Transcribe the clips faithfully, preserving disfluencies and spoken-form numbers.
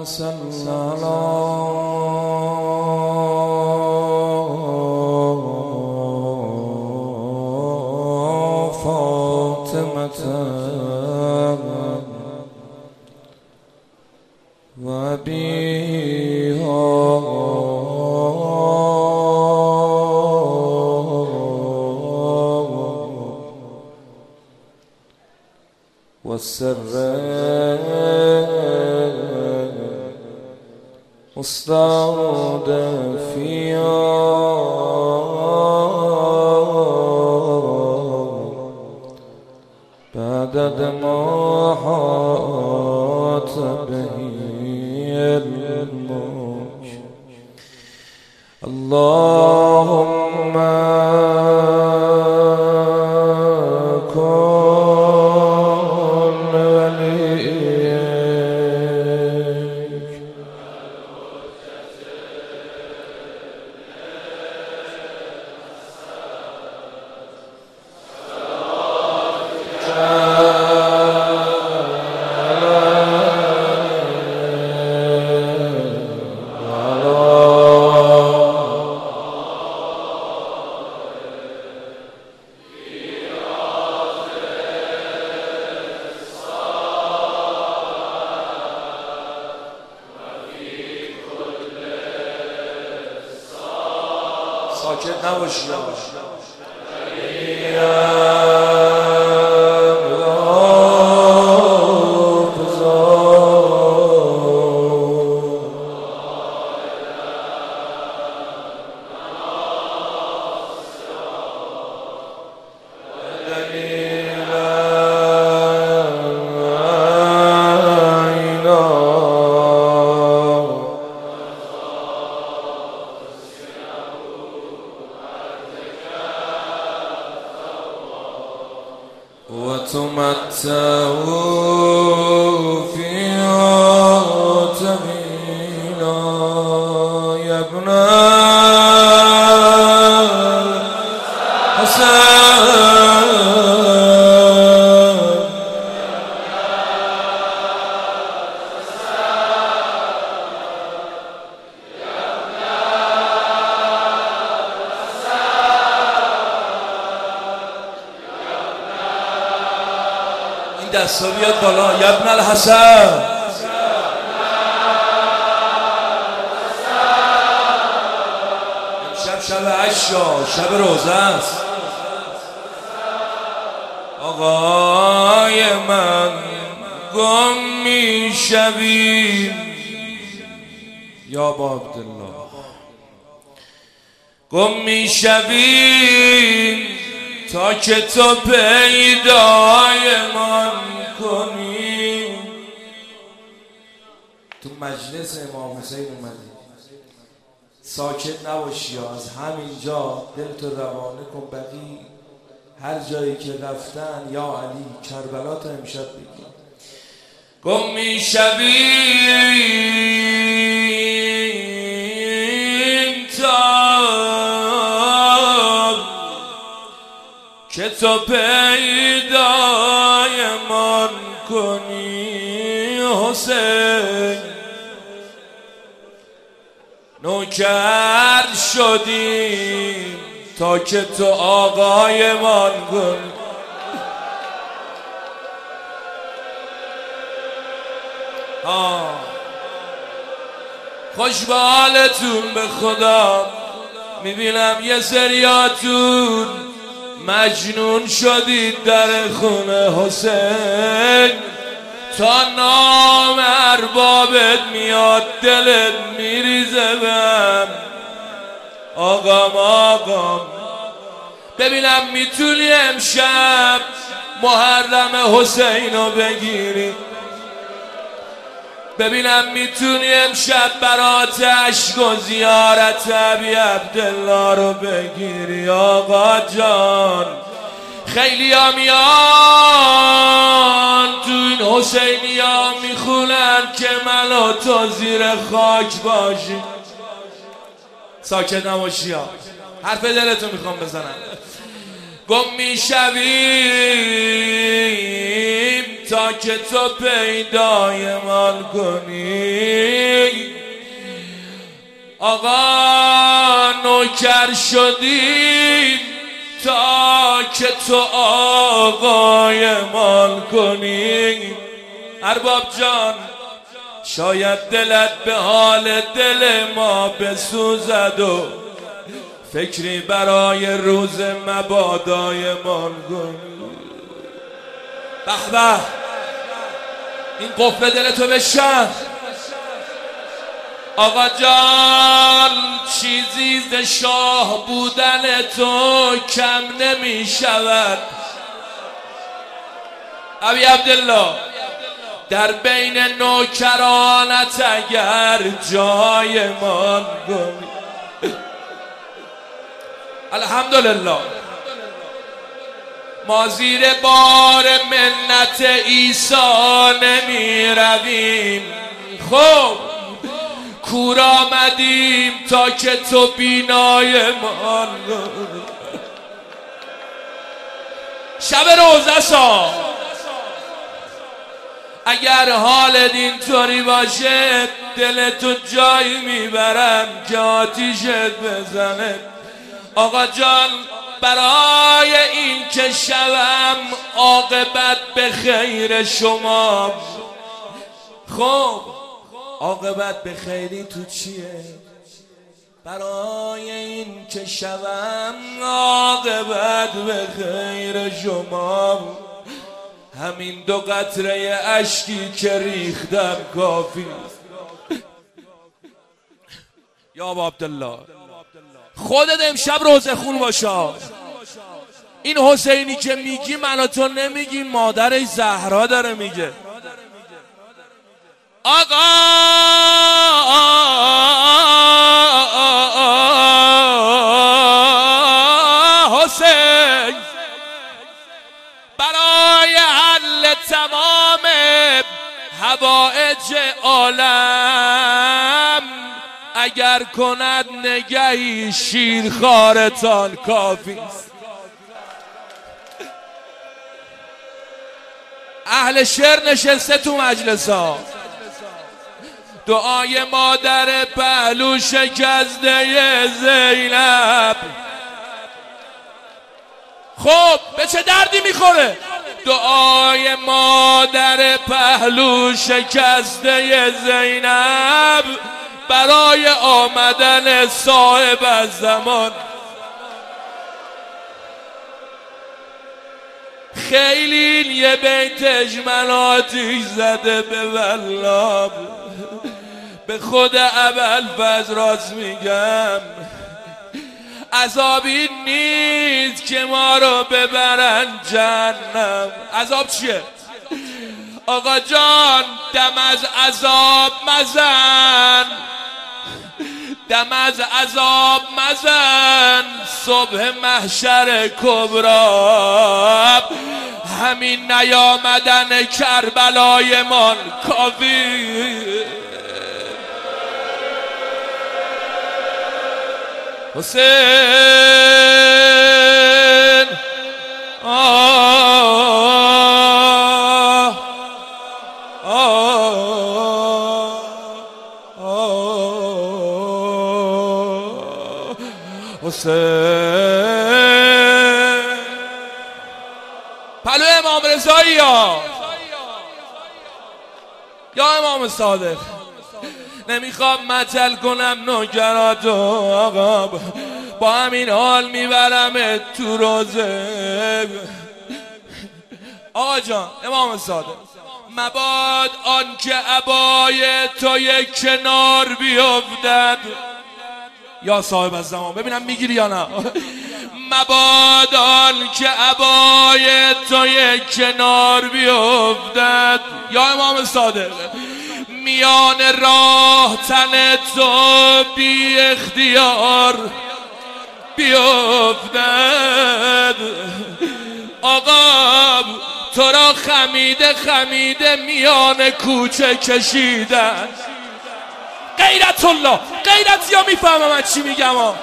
صل على فاطمة وأبيها والسر مستودع فيها بعد ما حاط به الموج. اللهم ساکت نباشی وتمتعوا فيها طويلا يا ابن الحسن دستا بیاد بالا یا ابن الحسن. امشب شب عشا، شب روزه است. آقای من گم می شوی یا با عبدالله، گم می شوی تا که تو پیدای من کنی. تو مجلس امام حسین اومدی، ساکت نباشی، از همینجا دلتو روانه کن. بقی هر جایی که رفتن یا علی کربلا تا امشب بگی. گم می شویم تا که تو پیدای من کنی. حسین نوکر شدیم تا که تو آقای من کنی. خوش به حالتون به خدا. میبینم یه سریاتون مجنون شدید در خونه حسین، تا نام اربابت میاد دلت میریزه بهم. آقام آقام ببینم میتونی امشب محرم حسین رو بگیری، ببینم میتونی امشب برات عشق و زیارت ابی عبدالله رو بگیری. آقا جان خیلی ها میان تو این حسینی ها میخونن که من و تو زیر خاک باشی. ساکت نباشی ها، حرف دلتو میخوام بزنم. گم میشویم تا که تو پیدای من کنی. آقا نوکر شدیم تا که تو آقای مال کنی. ارباب جان شاید دلت به حال دل ما بسوزد و فکری برای روز مبادای مال کنی. به به این قفل دلتو بشن. آقا جان چیزی ز شاه بودن تو کم نمی شود. ابی عبدالله در بین نوکرانت اگر جای من کنی. الحمدلله ما زیر بار منت عیسی نمی رویم. خب کور آمدیم تا که تو بینای من. شب روزه سا اگر حالت اینطوری باشه دلتو جایی میبرم که آتیشت بزنه. آقا جان برای این که شوم عاقبت به خیر شما. خب عاقبت به خیری تو چیه؟ برای این که شوم عاقبت به خیر شما همین دو قطره اشکی که ریختم کافی. یا ابا عبدالله خودت امشب روزه خون باشا. این حسینی که میگی من تو نمیگی، مادرش زهرا داره میگه. آقا حسین برای حل تمام حوائج عالم اگر کند نگهی شیرخوارتان کافی است. اهل شعر نشسته تو مجلسا. دعای مادر پهلو شکسته زینب خب به چه دردی میخوره؟ دعای مادر پهلو شکسته زینب برای آمدن صاحب از زمان. خیلی یه بیت اجملاتی زده به والله به خود ابوالفضل راست میگم. عذابی نیست که ما رو ببرن جهنم. عذاب چیه؟ آقا جان دم از عذاب مزن، دم از عذاب مزن، صبح محشر کبرا همین نیامدن کربلای من کافی. حسین آه آه آه حسین پلو امام رضایی یا یا امام صادق. نمیخوام مچل کنم نوکراتو آقا، با همین حال میبرم تو روزه. آقا جان امام صادق مباد آن که عبای تو یک کنار بیفتد. یا صاحب از زمان ببینم میگیری یا نه. مباد آن که عبای تو یک کنار بیفتد. یا امام صادق میان راه تن تو بی اختیار بیفتد. آقا تو را خمیده خمیده میان کوچه کشیدن. غیرت الله غیرت یا میفهمم من چی میگم ها.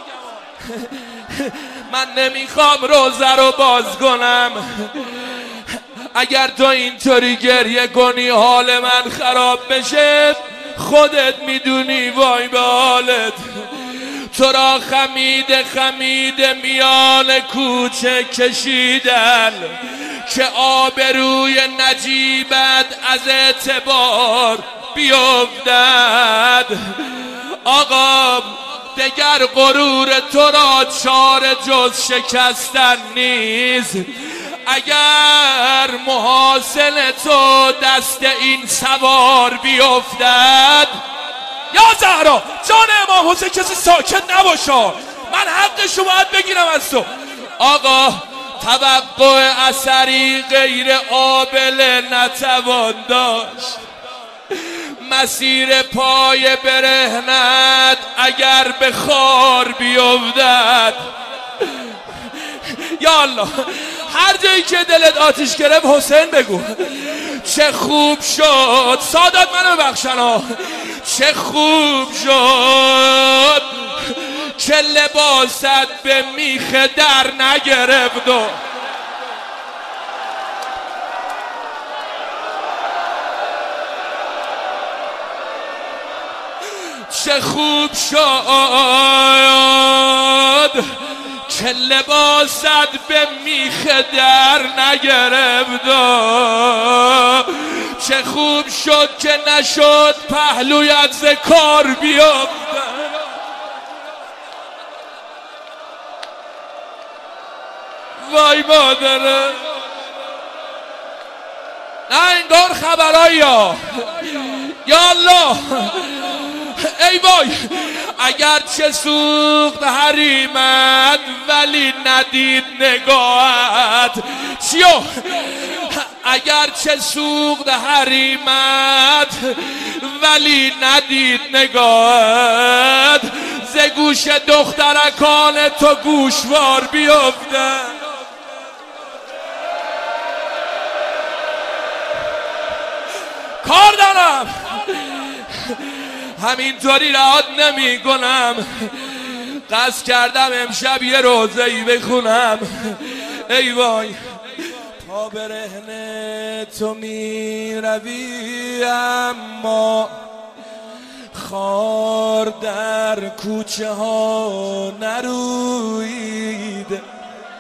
من نمیخوام روزه رو باز کنم. اگر تو اینطوری گریه کنی حال من خراب بشه خودت میدونی وای به حالت. تو را خمیده خمیده میان کوچه کشیدن که آبروی نجیبت از اعتبار بیفتد. آقا دگر غرور تو را چاره جز شکستن نیست. اگر محاسن تو دست این سوار بیفتد. یا زهرا جان امام حسین کسی ساکت نباشه، من حقشو باید بگیرم از تو. آقا توقع اثری غیر آبله نتوان داشت. مسیر پای برهنت اگر به خار بیفتد. یا الله هر جایی که دلت آتیش گرفت حسین بگو. چه خوب شد سادات منو ببخشن، چه خوب شد که لباست به میخ در نگرفت. و چه خوب شد که لباست به میخ در نگرفت. چه خوب شد که نشد پهلویت ز کار بیفتد. وای مادره نه انگار خبرایی ها. یا الله ای وای اگر چه سوخت حریمت ولی ندید نگاهت. چیو اگر چه سوخت حریمت ولی ندید نگاهت. ز گوش دخترکان تو گوشوار بیفتد. کار دارم همینطوری رهات نمی کنم. قصد کردم امشب یه روزه‌ای بخونم. ای وای پا برهنه تو می روی اما خار در کوچه ها نروید.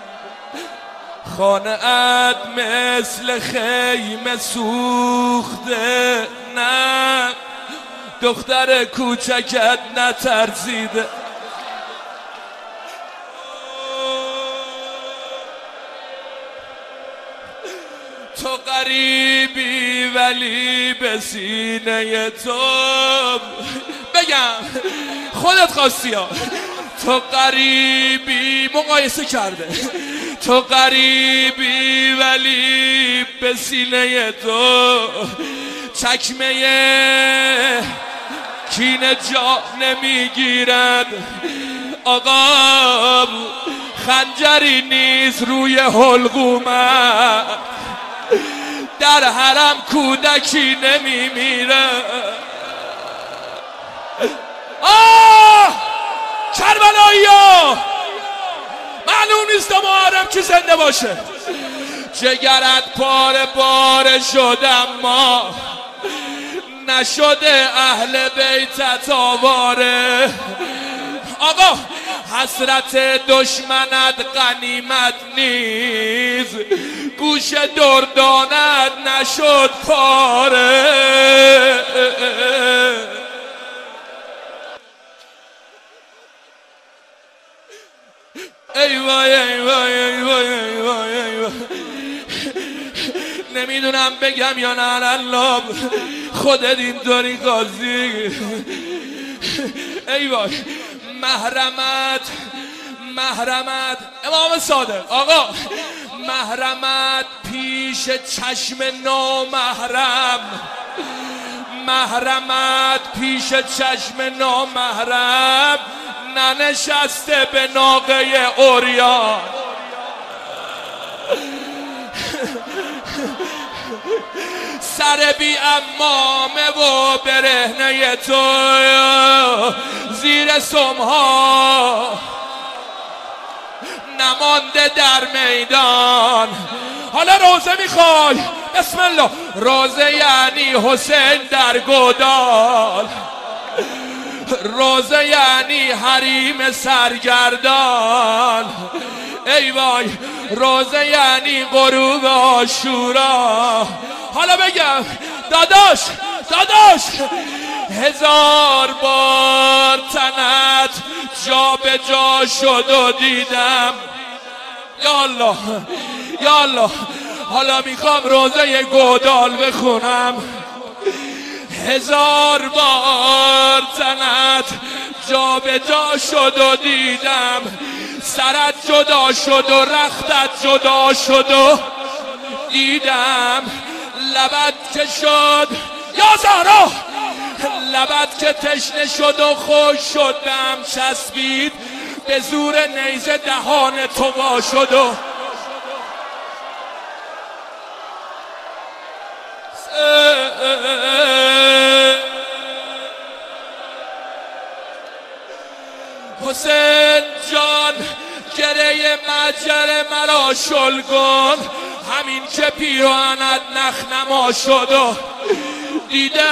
خانه ات مثل خیمه سوخته نه دختر کوچکت نترسیده. تو غریبی ولی به سینه تو بگم خودت خواستی ها. تو غریبی مقایسه کرده. تو غریبی ولی به سینه تو چکمه کینه جا نمیگیرد. آقا خنجری نیست روی حلقومت. در حرم کودکی نمیمیره. آه کربلایی ها معلوم نیست محرم که زنده باشه. جگرت پاره پاره شد اما نشده اهل بیتت آواره. آقا حسرت دشمنت غنیمت نیست. گوش دردانت نشد پاره. ای وای ای وای ای وای ای وای ای وای نمیدونم بگم یا نه. الله خودت اینطوری قاضی. ای وای محرمت محرمت امام صادق آقا محرمت پیش چشم نامحرم. محرمت پیش چشم نامحرم ننشسته به ناقه عریان. سر بی امامه و برهنه تو زیر سمها نمانده در میدان. حالا روزه میخوای بسم الله. روزه یعنی حسین در گودال، روزه یعنی حریم سرگردان. ای وای روزه یعنی غروب عاشورا. حالا بگم داداش داداش هزار بار تنت جا به جا شد و دیدم. یا الله یا الله. حالا میخوام روزه گودال بخونم. هزار بار تنت جا به جا شد و دیدم، سرت جدا شد و رختت جدا شد و دیدم. لبت که شد یا زهرا، لبت که تشنه شد و خوش شد به هم چسبید، به زور نیزه دهان تو وا شد و حسین جان گره مجر مرا شل کن، همین که پیراهنت نخنما شد و دیدم.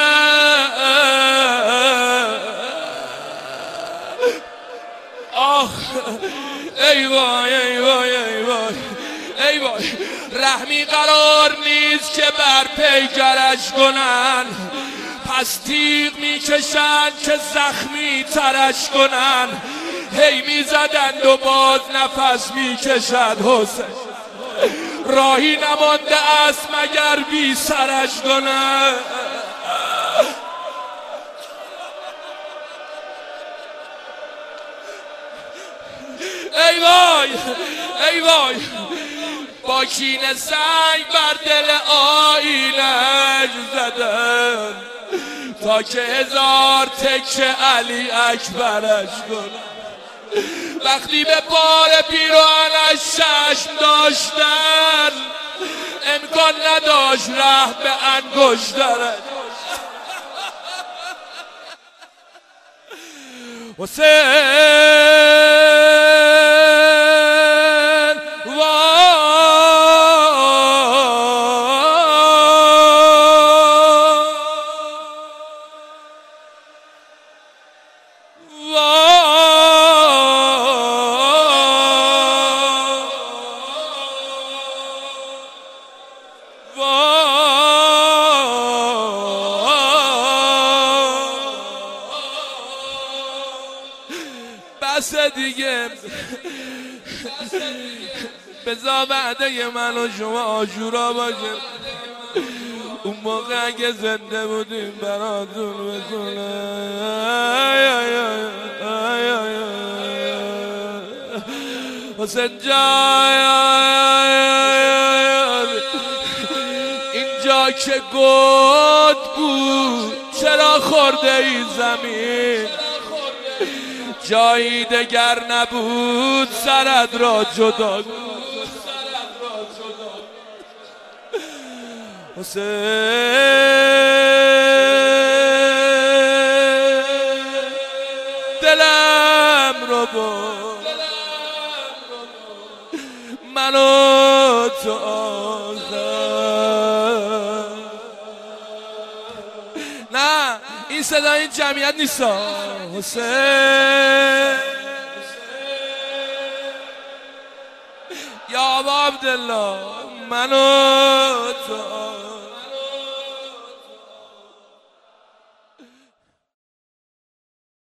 آخ ای وای ای وای ای وای ای وای. رحمی قرار نیست که بر پیکرش کنن، پس تیغ میکشن که زخمی ترش کنن. هی میزدند و باز نفس میکشد حسین، راهی نمانده است مگر بی سرش کنن. ای وای ای وای. با کینه سنگ بر دل آیینش زدن تا که هزار تکه علی اکبرش کنن. وقتی به بار پیراهنش چشم داشتن، امکان نداشت ره به انگشترش. حسین بس دیگه، بذار وعده من و شما عاشورا باشه. اون موقع اگه زنده بودیم براتون بخونم. حسین جان اینجا که گود بود چرا خورده ای زمین، جایی دگر نبود سرت را جدا. حسین دلم رو بود من و تو آخر. نه این صدا این جمعیت نیست. حسین یا ابا عبدالله من و تو